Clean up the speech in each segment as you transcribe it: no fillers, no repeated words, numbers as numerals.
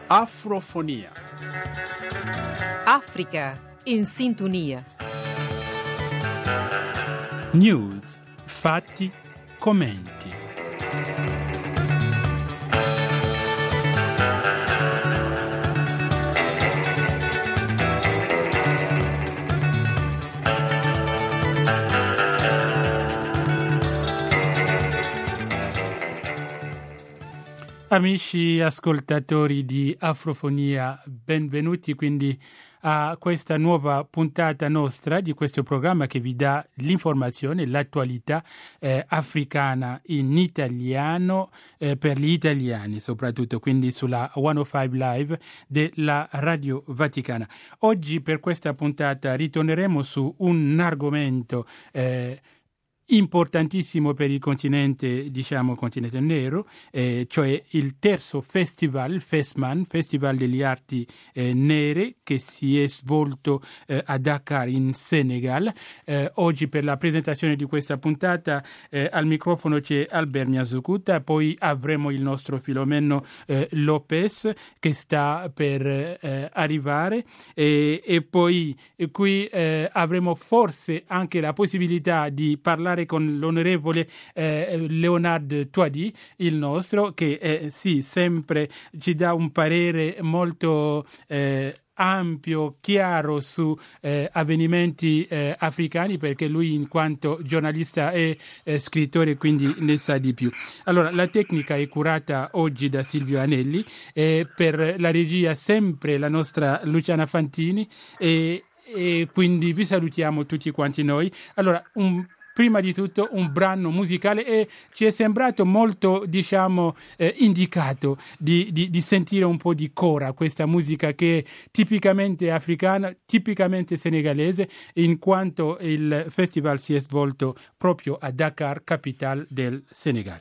Afrofonia. Africa in sintonia. News, fatti, commenti. Amici ascoltatori di Afrofonia, benvenuti quindi a questa nuova puntata nostra di questo programma che vi dà l'informazione, l'attualità africana in italiano per gli italiani soprattutto, quindi sulla 105 Live della Radio Vaticana. Oggi per questa puntata ritorneremo su un argomento importantissimo per il continente, diciamo continente nero, cioè il terzo festival, FESMAN, Festival delle Arti Nere, che si è svolto a Dakar in Senegal. Oggi per la presentazione di questa puntata al microfono c'è Albert Miazukuta, poi avremo il nostro Filomeno Lopez che sta per arrivare e poi qui avremo forse anche la possibilità di parlare con l'onorevole Leonard Touadi, il nostro, che sì, sempre ci dà un parere molto ampio, chiaro su avvenimenti africani, perché lui in quanto giornalista e scrittore quindi ne sa di più. Allora, la tecnica è curata oggi da Silvio Anelli, per la regia sempre la nostra Luciana Fantini e quindi vi salutiamo tutti quanti noi. Allora, prima di tutto un brano musicale e ci è sembrato molto, diciamo, indicato di sentire un po' di cora, questa musica che è tipicamente africana, tipicamente senegalese, in quanto il festival si è svolto proprio a Dakar, capitale del Senegal.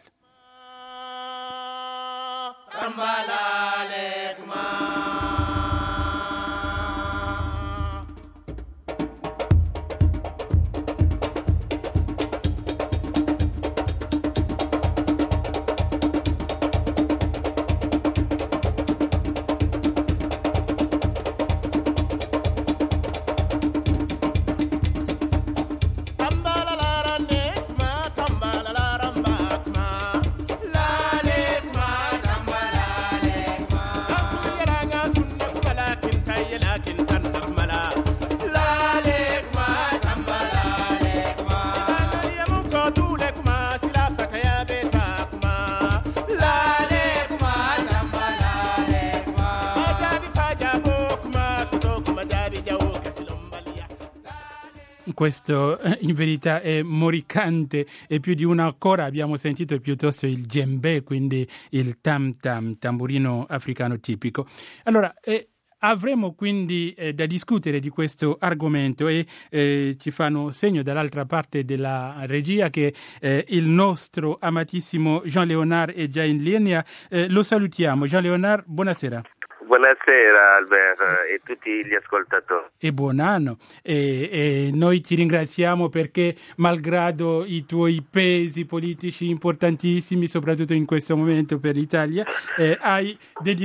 Questo in verità è moricante e più di una cora abbiamo sentito piuttosto il djembe, quindi il tam tam, tamburino africano tipico. Allora, avremo quindi da discutere di questo argomento e ci fanno segno dall'altra parte della regia che il nostro amatissimo Jean-Leonard è già in linea. Lo salutiamo. Jean-Leonard, buonasera. Buonasera Albert e tutti gli ascoltatori. E buon anno. E noi ti ringraziamo perché, malgrado i tuoi pesi politici importantissimi, soprattutto in questo momento per l'Italia, hai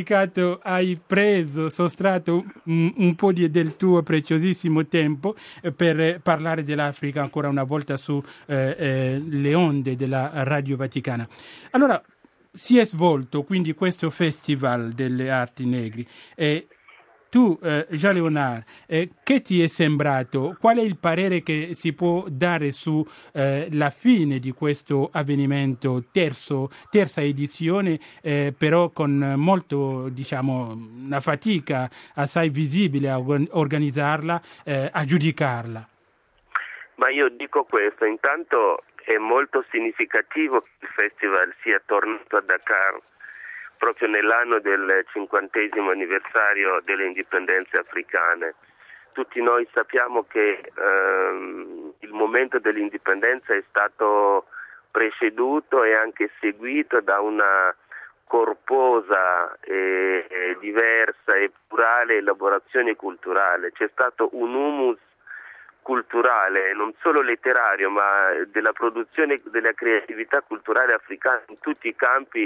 sostrato un po' del tuo preziosissimo tempo per parlare dell'Africa ancora una volta su le onde della Radio Vaticana. Allora, si è svolto quindi questo Festival delle Arti Negri e tu, Jean-Leonard, che ti è sembrato? Qual è il parere che si può dare su la fine di questo avvenimento, terza edizione, però con molto, diciamo, una fatica assai visibile a organizzarla, a giudicarla? Ma io dico questo, intanto è molto significativo che il festival sia tornato a Dakar proprio nell'anno del 50° anniversario delle indipendenze africane. Tutti noi sappiamo che il momento dell'indipendenza è stato preceduto e anche seguito da una corposa e diversa e plurale elaborazione culturale. C'è stato un humus culturale, non solo letterario, ma della produzione della creatività culturale africana in tutti i campi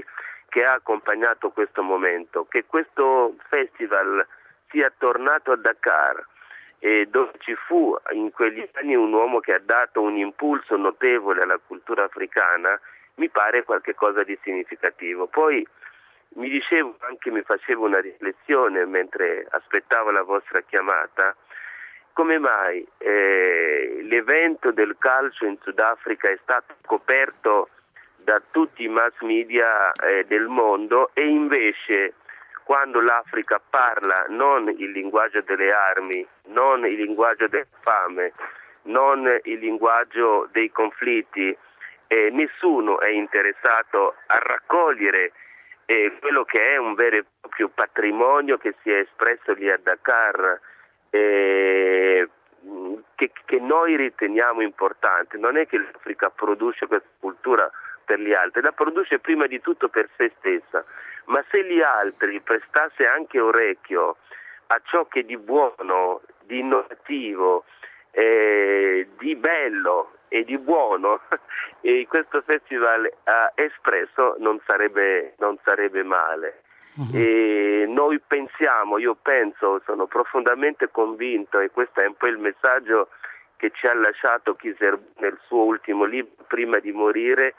che ha accompagnato questo momento, che questo festival sia tornato a Dakar, dove ci fu in quegli anni un uomo che ha dato un impulso notevole alla cultura africana, mi pare qualcosa di significativo. Poi mi facevo una riflessione mentre aspettavo la vostra chiamata, come mai l'evento del calcio in Sudafrica è stato coperto da tutti i mass media del mondo, e invece quando l'Africa parla non il linguaggio delle armi, non il linguaggio della fame, non il linguaggio dei conflitti, nessuno è interessato a raccogliere quello che è un vero e proprio patrimonio che si è espresso lì a Dakar, che noi riteniamo importante. Non è che l'Africa produce questa cultura per gli altri, la produce prima di tutto per se stessa, ma se gli altri prestasse anche orecchio a ciò che di buono, di innovativo, di bello e di buono questo festival ha espresso, non sarebbe male. E noi io penso, sono profondamente convinto, e questo è un po' il messaggio che ci ha lasciato Kizerbo nel suo ultimo libro prima di morire.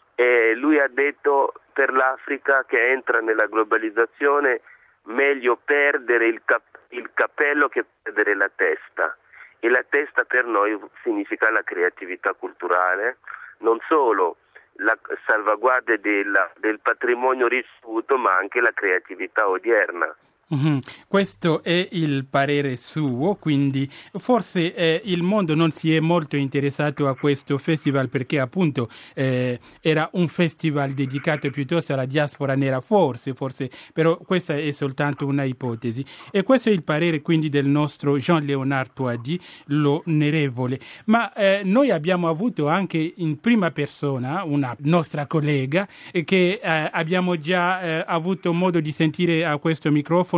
Lui ha detto: per l'Africa che entra nella globalizzazione meglio perdere il cappello che perdere la testa, e la testa per noi significa la creatività culturale, non solo la salvaguardia del patrimonio ricevuto, ma anche la creatività odierna. Questo è il parere suo, quindi forse il mondo non si è molto interessato a questo festival perché appunto era un festival dedicato piuttosto alla diaspora nera, forse, però questa è soltanto una ipotesi, e questo è il parere quindi del nostro Jean-Léonard Touadi, l'onorevole. Ma noi abbiamo avuto anche in prima persona una nostra collega che abbiamo già avuto modo di sentire a questo microfono,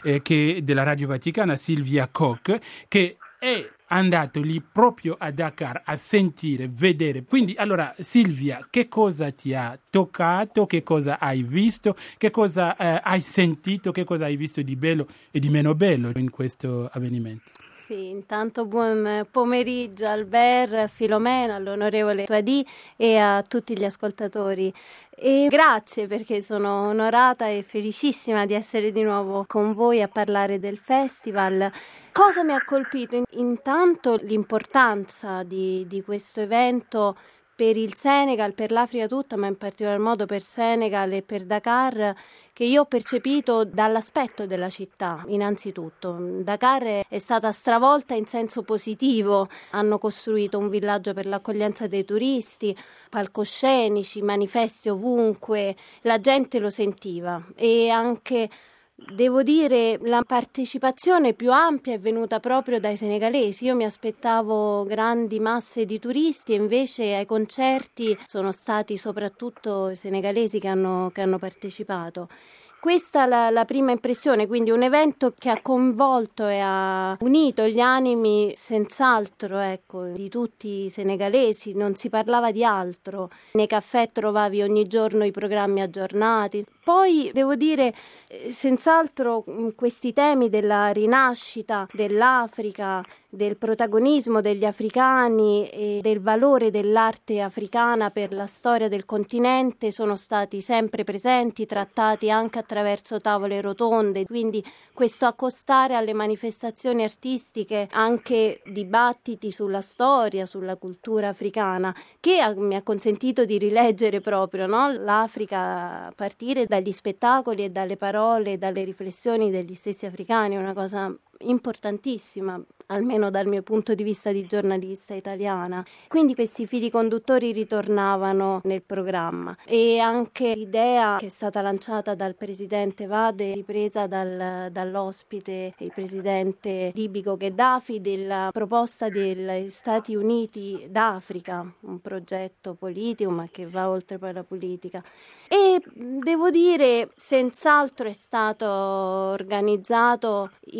che della Radio Vaticana, Silvia Koch, che è andato lì proprio a Dakar a sentire, vedere. Quindi allora Silvia, che cosa ti ha toccato, che cosa hai visto, che cosa hai sentito, che cosa hai visto di bello e di meno bello in questo avvenimento? Sì, intanto buon pomeriggio Albert, Filomena, all'onorevole Touadi e a tutti gli ascoltatori. E grazie, perché sono onorata e felicissima di essere di nuovo con voi a parlare del festival. Cosa mi ha colpito? Intanto l'importanza di questo evento per il Senegal, per l'Africa tutta, ma in particolar modo per Senegal e per Dakar, che io ho percepito dall'aspetto della città. Innanzitutto Dakar è stata stravolta in senso positivo, hanno costruito un villaggio per l'accoglienza dei turisti, palcoscenici, manifesti ovunque, la gente lo sentiva, e anche devo dire la partecipazione più ampia è venuta proprio dai senegalesi. Io mi aspettavo grandi masse di turisti, e invece ai concerti sono stati soprattutto i senegalesi che hanno partecipato. Questa è la prima impressione, quindi un evento che ha coinvolto e ha unito gli animi senz'altro, di tutti i senegalesi. Non si parlava di altro, nei caffè trovavi ogni giorno i programmi aggiornati. Poi devo dire, senz'altro questi temi della rinascita dell'Africa, del protagonismo degli africani e del valore dell'arte africana per la storia del continente sono stati sempre presenti, trattati anche attraverso tavole rotonde, quindi questo accostare alle manifestazioni artistiche anche dibattiti sulla storia, sulla cultura africana, che mi ha consentito di rileggere proprio, l'Africa a partire dagli spettacoli e dalle parole e dalle riflessioni degli stessi africani. È una cosa importantissima, almeno dal mio punto di vista di giornalista italiana. Quindi questi fili conduttori ritornavano nel programma, e anche l'idea che è stata lanciata dal presidente Wade, ripresa dall'ospite, il presidente libico Gheddafi, della proposta degli Stati Uniti d'Africa, un progetto politico ma che va oltre poi la politica. E devo dire, senz'altro è stato organizzato in grande,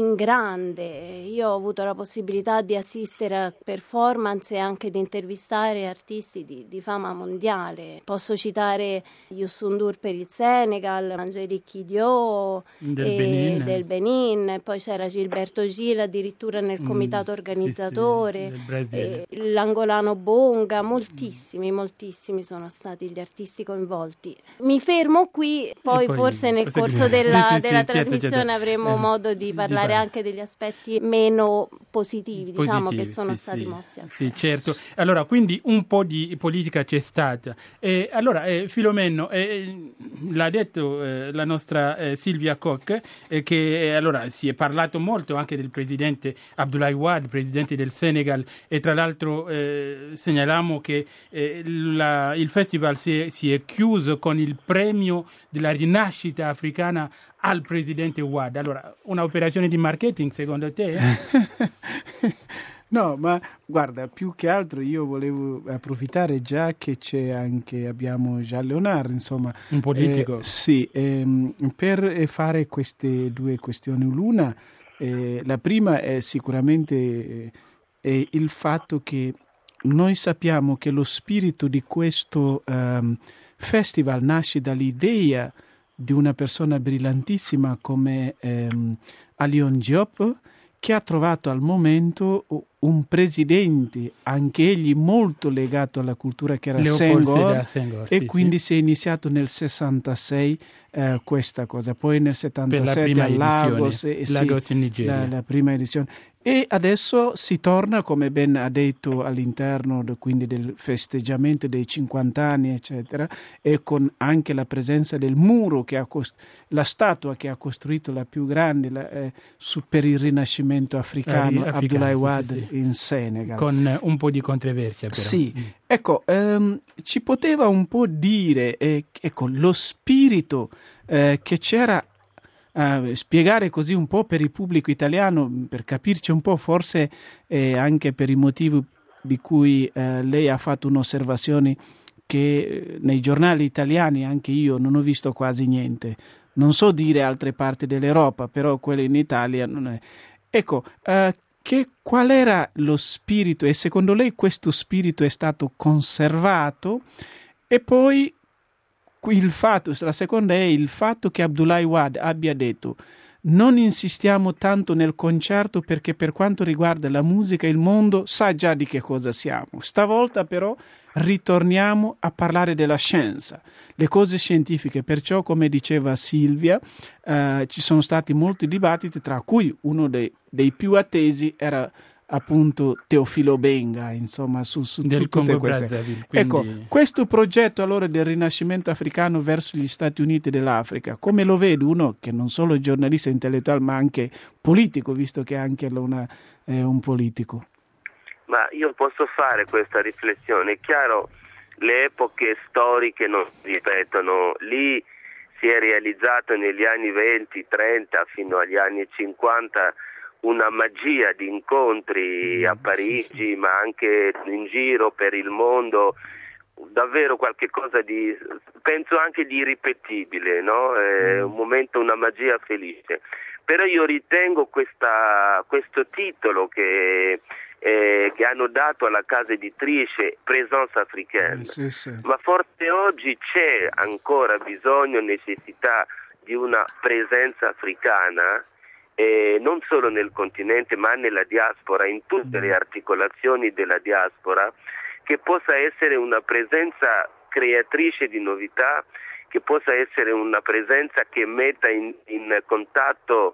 grande. Io ho avuto la possibilità di assistere a performance e anche di intervistare artisti di fama mondiale. Posso citare Youssou N'Dour per il Senegal, Angelique Kidjo del Benin, poi c'era Gilberto Gil addirittura nel comitato organizzatore, l'angolano Bonga, moltissimi sono stati gli artisti coinvolti. Mi fermo qui, poi forse nel corso della trasmissione certo. Avremo modo di parlare anche degli aspetti meno positivi, diciamo, che sono stati mossi. Sì, certo. Allora, quindi un po' di politica c'è stata. Allora, Filomeno, l'ha detto la nostra Silvia Koch, che allora si è parlato molto anche del presidente Abdoulaye Wade, presidente del Senegal, e tra l'altro segnaliamo che il festival si è chiuso con il premio della rinascita africana al presidente Wade. Allora, un'operazione di marketing secondo te? No, ma guarda, più che altro io volevo approfittare già che abbiamo Jean Léonard, insomma. Un politico. Sì, per fare queste due questioni. L'una, la prima è sicuramente il fatto che noi sappiamo che lo spirito di questo festival nasce dall'idea di una persona brillantissima come Alioune Diop, che ha trovato al momento un presidente, anche egli molto legato alla cultura, che era Senghor, e quindi si è iniziato nel 66 questa cosa, poi nel 77 a Lagos in Nigeria. La prima edizione. E adesso si torna, come ben ha detto, all'interno quindi del festeggiamento dei 50 anni, eccetera, e con anche la presenza del muro, la statua che ha costruito la più grande per il rinascimento africano, Abdoulaye Wade in Senegal. Con un po' di controversia però. Sì, ecco, ci poteva un po' dire lo spirito che c'era, spiegare così un po' per il pubblico italiano, per capirci un po', forse anche per i motivi di cui lei ha fatto un'osservazione che nei giornali italiani anche io non ho visto quasi niente. Non so dire altre parti dell'Europa, però quelle in Italia non è. Ecco, qual era lo spirito, e secondo lei questo spirito è stato conservato? E poi la seconda è il fatto che Abdoulaye Wade abbia detto: non insistiamo tanto nel concerto, perché per quanto riguarda la musica il mondo sa già di che cosa siamo. Stavolta però ritorniamo a parlare della scienza, le cose scientifiche. Perciò, come diceva Silvia, ci sono stati molti dibattiti, tra cui uno dei più attesi era appunto Teofilo Benga, insomma, su del tutte Congo queste. Brazzaville. Ecco, questo progetto allora del rinascimento africano verso gli Stati Uniti dell'Africa, come lo vede uno che non solo è giornalista intellettuale ma anche politico, visto che anche è un politico? Ma io posso fare questa riflessione. È chiaro, le epoche storiche non si ripetono. Lì si è realizzato negli anni 20, 30 fino agli anni 50 una magia di incontri a Parigi, ma anche in giro per il mondo, davvero qualche cosa di, penso anche di irripetibile, no? Un momento, una magia felice. Però io ritengo questo titolo che hanno dato alla casa editrice, Présence africaine, ma forse oggi c'è ancora bisogno, necessità di una presenza africana, non solo nel continente ma nella diaspora, in tutte le articolazioni della diaspora, che possa essere una presenza creatrice di novità, che possa essere una presenza che metta in contatto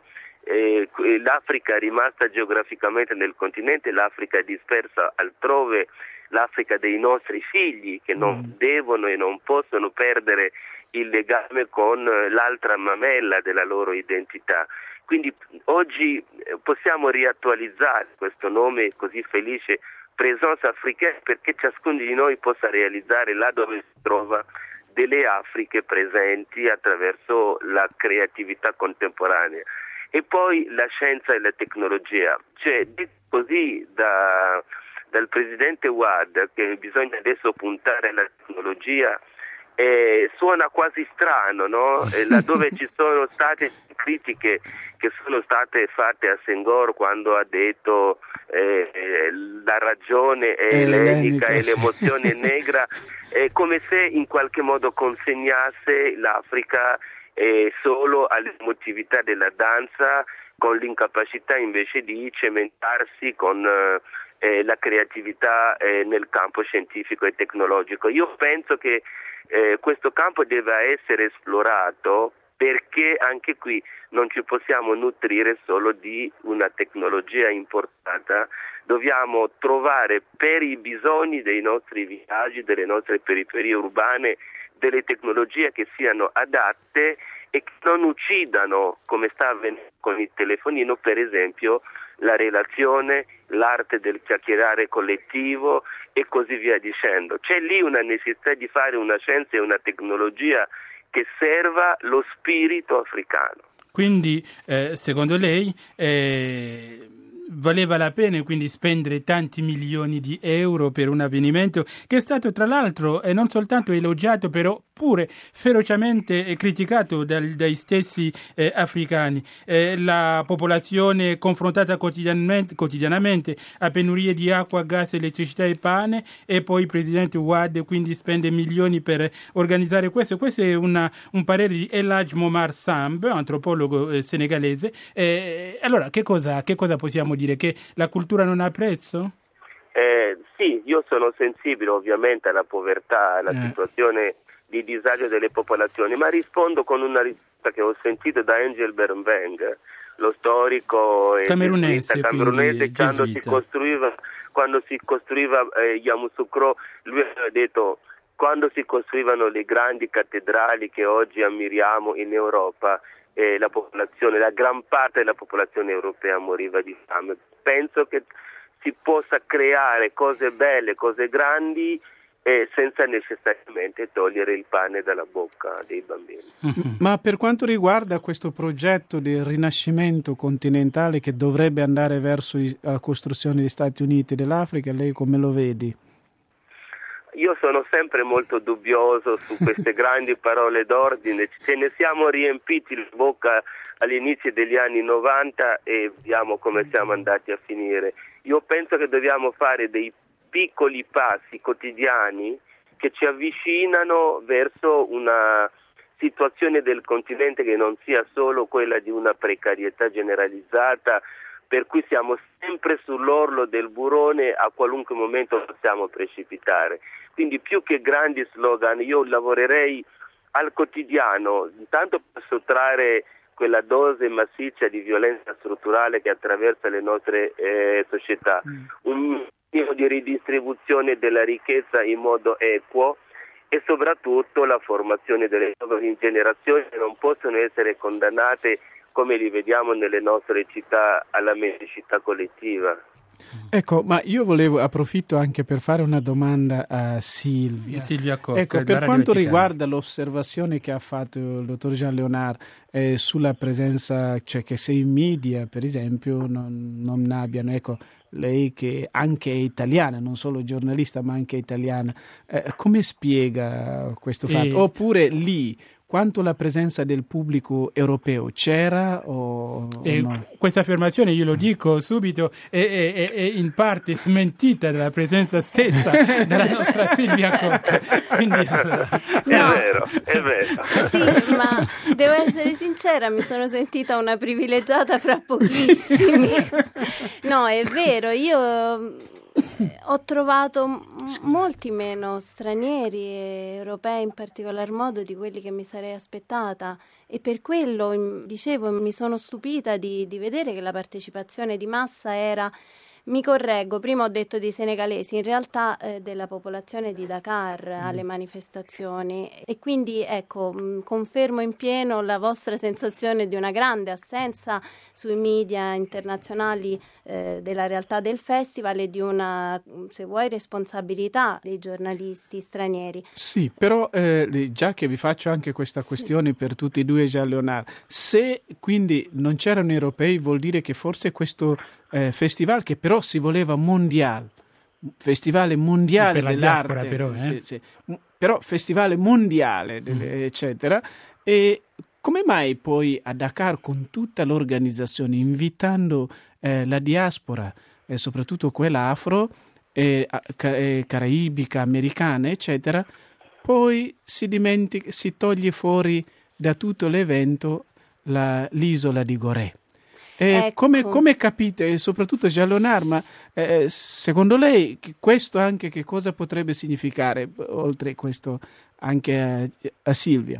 l'Africa rimasta geograficamente nel continente, l'Africa dispersa altrove, l'Africa dei nostri figli, che non devono e non possono perdere il legame con l'altra mamella della loro identità. Quindi oggi possiamo riattualizzare questo nome così felice, Présence africaine, perché ciascuno di noi possa realizzare là dove si trova delle Afriche presenti attraverso la creatività contemporanea. E poi la scienza e la tecnologia, cioè detto così dal presidente Wade che bisogna adesso puntare alla tecnologia, suona quasi strano, no? Laddove ci sono state critiche che sono state fatte a Senghor quando ha detto la ragione è ellenica e l'emozione è negra, come se in qualche modo consegnasse l'Africa solo all'emotività della danza, con l'incapacità invece di cementarsi con la creatività nel campo scientifico e tecnologico. Io penso che questo campo deve essere esplorato, perché anche qui non ci possiamo nutrire solo di una tecnologia importata, dobbiamo trovare per i bisogni dei nostri villaggi, delle nostre periferie urbane, delle tecnologie che siano adatte e che non uccidano, come sta avvenendo con il telefonino, per esempio, la relazione, l'arte del chiacchierare collettivo e così via dicendo. C'è lì una necessità di fare una scienza e una tecnologia che serva lo spirito africano. Quindi, secondo lei, valeva la pena quindi spendere tanti milioni di euro per un avvenimento che è stato tra l'altro non soltanto elogiato, però pure ferocemente criticato dai stessi africani. La popolazione confrontata quotidianamente a penurie di acqua, gas, elettricità e pane, e poi il presidente Wade quindi spende milioni per organizzare questo. Questo è un parere di El Hadj Momar Samb, antropologo senegalese. Allora, che cosa possiamo dire? Che la cultura non ha prezzo? Sì, io sono sensibile ovviamente alla povertà, alla situazione di disagio delle popolazioni, ma rispondo con una risposta che ho sentito da Angel Bernbeng, lo storico camerunese quando si costruiva Yamoussoukro. Lui aveva detto: quando si costruivano le grandi cattedrali che oggi ammiriamo in Europa, la gran parte della popolazione europea moriva di fame. Penso che si possa creare cose belle, cose grandi, senza necessariamente togliere il pane dalla bocca dei bambini. Ma per quanto riguarda questo progetto di rinascimento continentale che dovrebbe andare verso la costruzione degli Stati Uniti dell'Africa, lei come lo vedi? Io sono sempre molto dubbioso su queste grandi parole d'ordine, ce ne siamo riempiti la bocca all'inizio degli anni 90 e vediamo come siamo andati a finire. Io penso che dobbiamo fare dei piccoli passi quotidiani che ci avvicinano verso una situazione del continente che non sia solo quella di una precarietà generalizzata, per cui siamo sempre sull'orlo del burrone, a qualunque momento possiamo precipitare. Quindi più che grandi slogan io lavorerei al quotidiano, intanto per sottrarre quella dose massiccia di violenza strutturale che attraversa le nostre società, un minimo di ridistribuzione della ricchezza in modo equo e soprattutto la formazione delle giovani generazioni che non possono essere condannate, come li vediamo nelle nostre città, alla mendicità collettiva. Ecco, ma io approfitto anche per fare una domanda a Silvia Cocca. Ecco, per quanto riguarda l'osservazione che ha fatto il dottor Jean Léonard sulla presenza, cioè che se i media, per esempio, non abbiano, ecco, lei che anche è italiana, non solo giornalista ma anche italiana, come spiega questo fatto? Oppure lì quanto la presenza del pubblico europeo c'era o no? Questa affermazione, io lo dico subito, è in parte smentita dalla presenza stessa della nostra Silvia Cocca. Quindi, È vero. Sì, ma devo essere sincera, mi sono sentita una privilegiata fra pochissimi. No, è vero, io ho trovato molti meno stranieri e europei in particolar modo di quelli che mi sarei aspettata, e per quello, dicevo, mi sono stupita di vedere che la partecipazione di massa era, mi correggo, prima ho detto dei senegalesi, in realtà della popolazione di Dakar alle manifestazioni, e quindi ecco, confermo in pieno la vostra sensazione di una grande assenza sui media internazionali della realtà del festival e di una, se vuoi, responsabilità dei giornalisti stranieri. Sì, però già che vi faccio anche questa questione per tutti e due, Jean Léonard, se quindi non c'erano europei, vuol dire che forse questo festival, che però si voleva mondiale, festivale mondiale per la dell'arte, diaspora, però, sì. però festival mondiale, eccetera. E come mai poi a Dakar, con tutta l'organizzazione, invitando la diaspora, soprattutto quella afro, caraibica, americana, eccetera, poi si toglie fuori da tutto l'evento l'isola di Gorée? Ecco. Come capite, soprattutto Jallonar, ma secondo lei questo anche che cosa potrebbe significare, oltre questo anche a Silvia?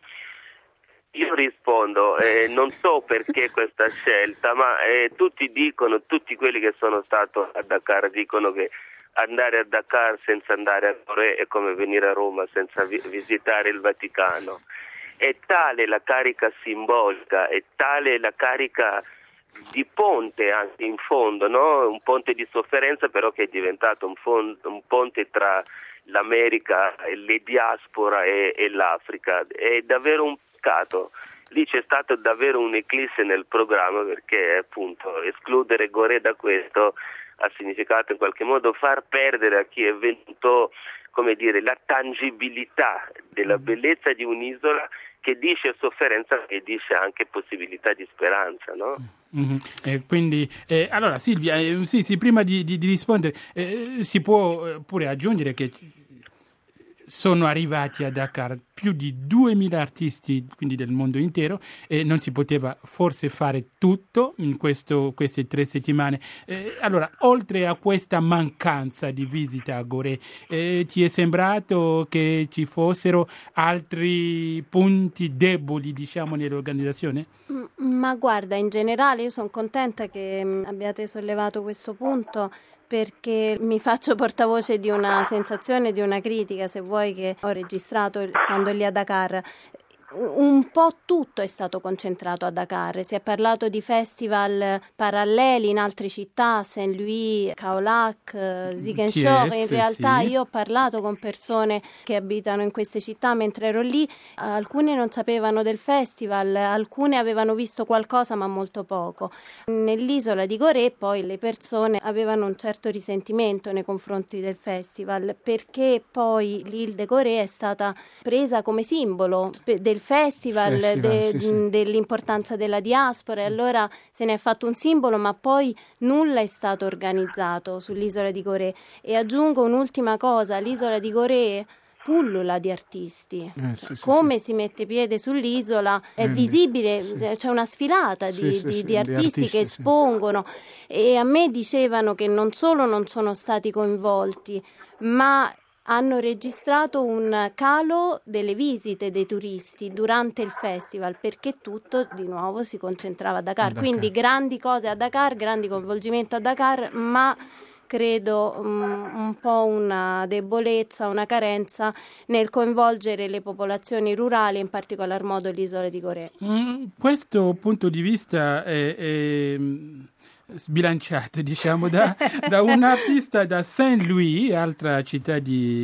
Io rispondo, non so perché questa scelta, ma tutti quelli che sono stati a Dakar dicono che andare a Dakar senza andare a Gorée è come venire a Roma senza visitare il Vaticano. È tale la carica simbolica, è tale la carica di ponte anche in fondo, no? Un ponte di sofferenza, però che è diventato un ponte tra l'America, le diaspora e l'Africa. È davvero un peccato. Lì c'è stato davvero un'eclisse nel programma, perché appunto escludere Gorée da questo ha significato in qualche modo far perdere a chi è venuto, come dire, la tangibilità della bellezza di un'isola che dice sofferenza, che dice anche possibilità di speranza, no? Mm-hmm. Quindi, allora Silvia, sì, prima di rispondere, si può pure aggiungere che sono arrivati a Dakar più di 2000 artisti, quindi del mondo intero, e non si poteva forse fare tutto in queste 3 settimane. Allora, oltre a questa mancanza di visita a Gorée, ti è sembrato che ci fossero altri punti deboli, diciamo, nell'organizzazione? Ma guarda, in generale io sono contenta che abbiate sollevato questo punto, perché mi faccio portavoce di una sensazione, di una critica, se vuoi, che ho registrato stando lì a Dakar. Un po' tutto è stato concentrato a Dakar, si è parlato di festival paralleli in altre città, Saint-Louis, Kaolack, Ziguinchor. In realtà io ho parlato con persone che abitano in queste città mentre ero lì, alcune non sapevano del festival, alcune avevano visto qualcosa ma molto poco. Nell'isola di Gorée poi le persone avevano un certo risentimento nei confronti del festival, perché poi l'Île de Gorée è stata presa come simbolo del festival, sì. dell'importanza della diaspora, e allora se ne è fatto un simbolo, ma poi nulla è stato organizzato sull'isola di Gorée. E aggiungo un'ultima cosa: l'isola di Gorée pullula di artisti. Come si mette piede sull'isola è visibile, c'è una sfilata di artisti che espongono, e a me dicevano che non solo non sono stati coinvolti, ma hanno registrato un calo delle visite dei turisti durante il festival, perché tutto di nuovo si concentrava a Dakar. Quindi grandi cose a Dakar, grandi coinvolgimento a Dakar, ma credo un po' una debolezza, una carenza nel coinvolgere le popolazioni rurali, in particolar modo l'isola di Gorée. Questo punto di vista è sbilanciato, diciamo, da un artista da Saint-Louis, altra città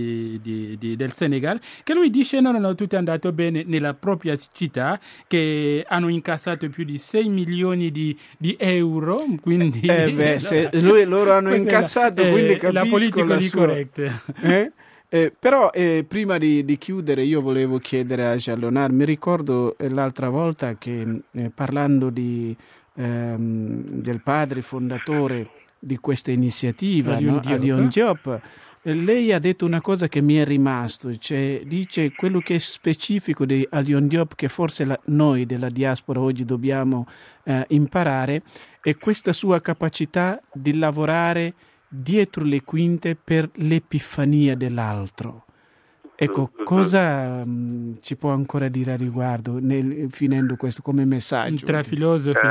del Senegal, che lui dice no, tutto è andato bene nella propria città, che hanno incassato più di 6 milioni di euro, quindi se loro hanno incassato, quindi capisco la politically correct. Però prima di chiudere io volevo chiedere a Jallonar, mi ricordo l'altra volta che parlando del padre fondatore di questa iniziativa, Alioune Diop, lei ha detto una cosa che mi è rimasto, cioè dice quello che è specifico di Alioune Diop, che forse noi della diaspora oggi dobbiamo imparare, è questa sua capacità di lavorare dietro le quinte per l'epifania dell'altro. Ecco, cosa ci può ancora dire a riguardo, finendo questo come messaggio? Tra filosofi,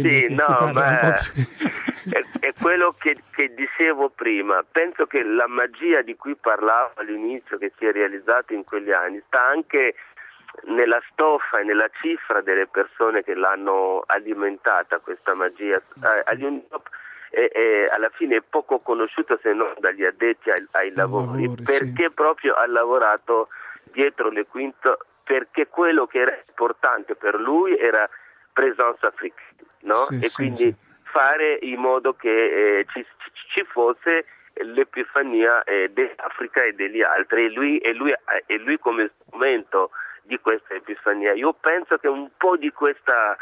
è quello che dicevo prima. Penso che la magia di cui parlavo all'inizio, che si è realizzata in quegli anni, sta anche nella stoffa e nella cifra delle persone che l'hanno alimentata, questa magia. Alioune Diop alla fine è poco conosciuto, se non dagli addetti ai lavori, perché proprio ha lavorato dietro le quinte, perché quello che era importante per lui era presenza africana, no? Quindi fare in modo che ci fosse l'Epifania dell'Africa e degli altri, e lui come strumento di questa Epifania. Io penso che un po' di questo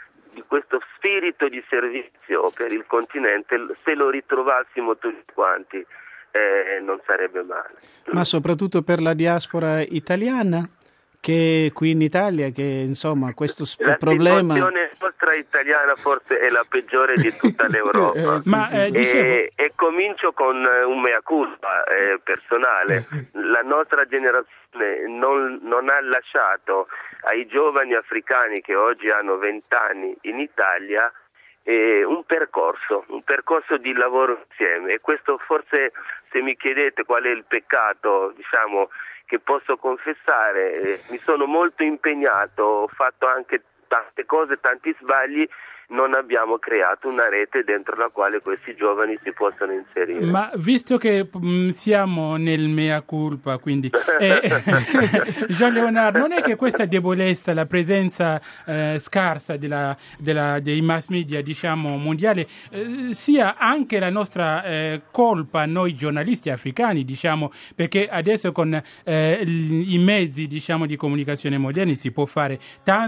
spirito di servizio per il continente, se lo ritrovassimo tutti quanti, non sarebbe male. Ma soprattutto per la diaspora italiana, che qui in Italia, che insomma questo problema... La situazione nostra italiana forse è la peggiore di tutta l'Europa. E comincio con un mea culpa personale. La nostra generazione non ha lasciato ai giovani africani che oggi hanno 20 anni in Italia un percorso di lavoro insieme, e questo forse, se mi chiedete qual è il peccato, diciamo, che posso confessare, mi sono molto impegnato, ho fatto anche tante cose, tanti sbagli, non abbiamo creato una rete dentro la quale questi giovani si possono inserire. Ma visto che siamo nel mea culpa, quindi Jean Léonard, non è che questa debolezza, la presenza scarsa dei mass media, diciamo, mondiali, sia anche la nostra colpa, noi giornalisti africani, diciamo, perché adesso con i mezzi, diciamo, di comunicazione moderni si può fare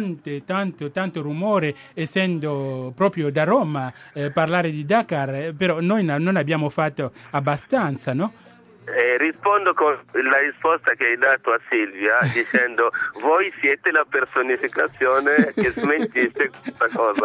tanto rumore, essendo proprio da Roma parlare di Dakar, però noi non abbiamo fatto abbastanza, no? Rispondo con la risposta che hai dato a Silvia, dicendo: voi siete la personificazione che smentisse questa cosa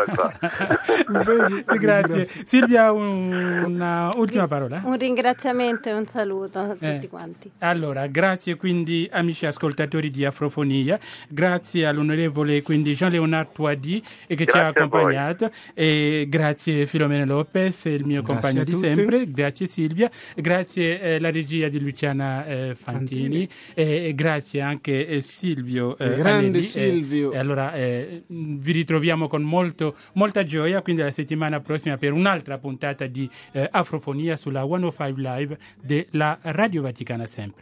qua. Grazie. Silvia, una ultima parola? Un ringraziamento e un saluto a tutti quanti. Allora, grazie quindi amici ascoltatori di Afrofonia, grazie all'onorevole quindi Jean Léonard Touadi che ci ha accompagnato, e grazie Filomena Lopez, il mio compagno di sempre, grazie Silvia, grazie la regia di Luciana Fantini, e grazie anche Silvio grande Anelli, Silvio. e allora vi ritroviamo con molta gioia quindi la settimana prossima per un'altra puntata di Afrofonia sulla 105 Live della Radio Vaticana sempre.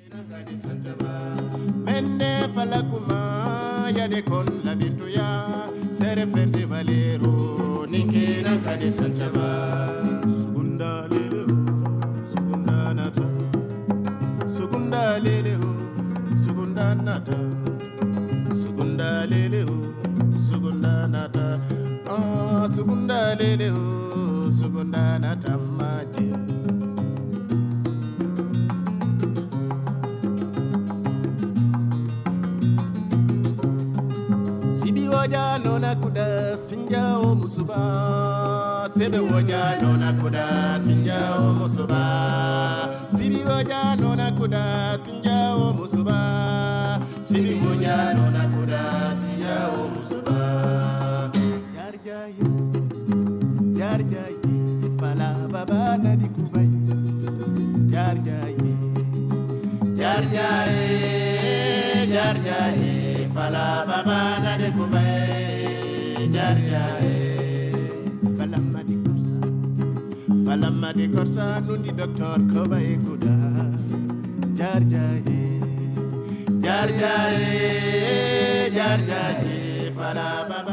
Mende falakuma ya de kon la bintuya sere fente valero ninke nan kadi sanjaba sugunda lele sugunda nata sugunda lele sugunda nata sugunda lele sugunda nata sugunda lele sugunda nata maji. Sibi waja nona kuda sinja o musuba, sebe waja nona kuda sinja o musuba, sibi waja nona kuda sinja o musuba, sibi waja nona kuda sinja o musuba. Yarjaye, fala baba na dikubai. Yarjaye, fala baba na dikubai. Yarjaye, falama di korsa nundi doctor koba ekuda. Yarjaye, fala baba.